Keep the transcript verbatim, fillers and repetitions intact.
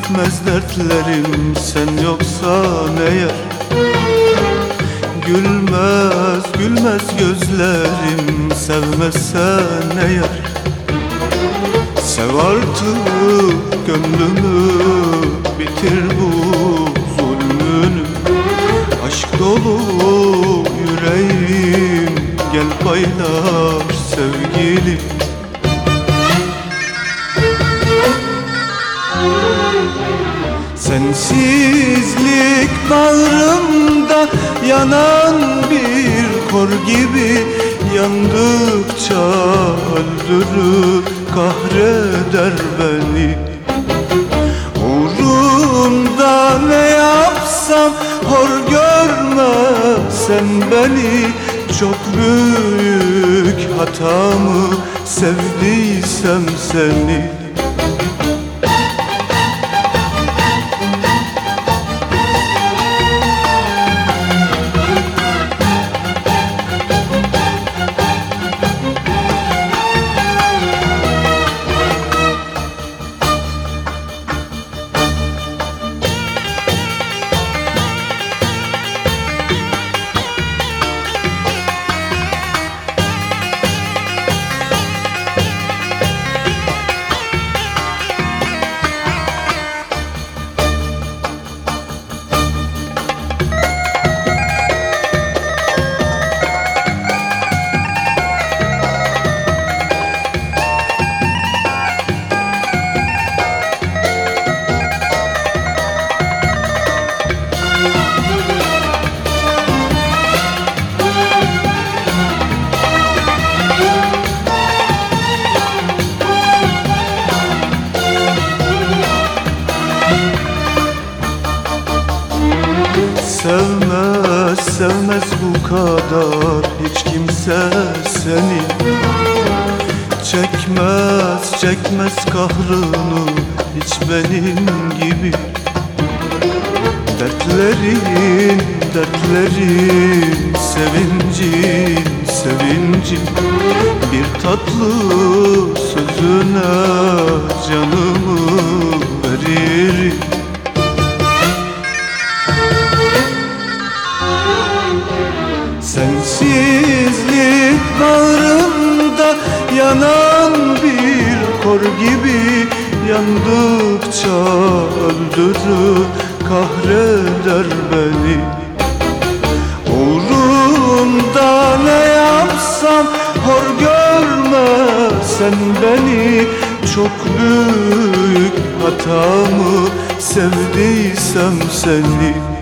bitmez dertlerim sen yoksan eğer. Gülmez gülmez gözlerim sevmezsen eğer. Sev artık gönlümü, bitir bu zulmünü. Aşk dolu yüreğim, gel paylaş sevgilim. Sensizlik bağrımda yanan bir kor gibi, yandıkça öldürür, kahreder beni. Uğrunda ne yapsam hor görme sen beni. Çok büyük hatamı sevdiysem seni. Sevmez, sevmez bu kadar hiç kimse seni. Çekmez, çekmez kahrını hiç benim gibi. Dertlerin, dertlerin, sevincin, sevincin. Bir tatlı sözüne canımı veririm. Sensizlik bağrımda yanan bir kor gibi, yandıkça öldürür, kahreder beni. Uğrunda ne yapsam hor görme sen beni. Çok büyük hatamı sevdiysem seni.